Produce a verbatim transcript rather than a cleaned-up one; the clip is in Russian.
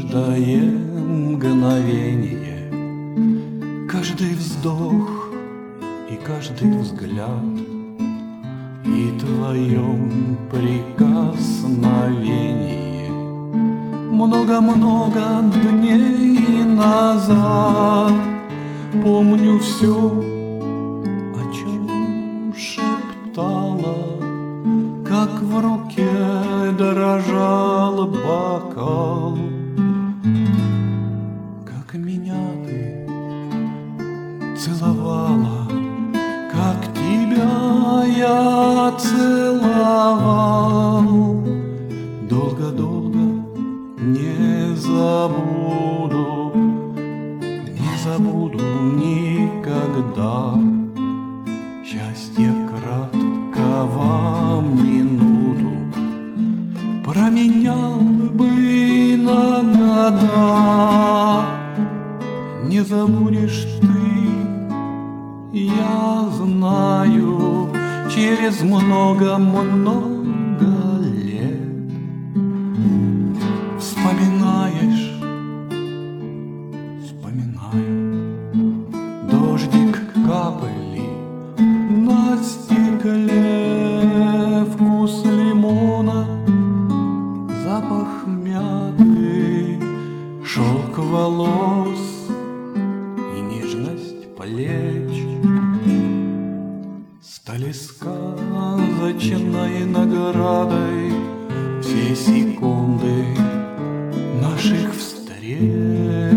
каждое мгновение, каждый вздох и каждый взгляд, и твоем прикосновении много-много дней назад. Помню все, о чем шептала, как в руке дрожал бокал, как меня ты целовала, как тебя я целовал. Долго-долго не забуду, не забуду никогда. Счастье краткого минуту променял бы на года. Не забудешь ты, я знаю, через много-много лет. Вспоминаешь, вспоминаю, дождик капли на стекле, вкус лимона, запах мяты, шелк волос и нежность плеч стали сказочной наградой все секунды наших встреч.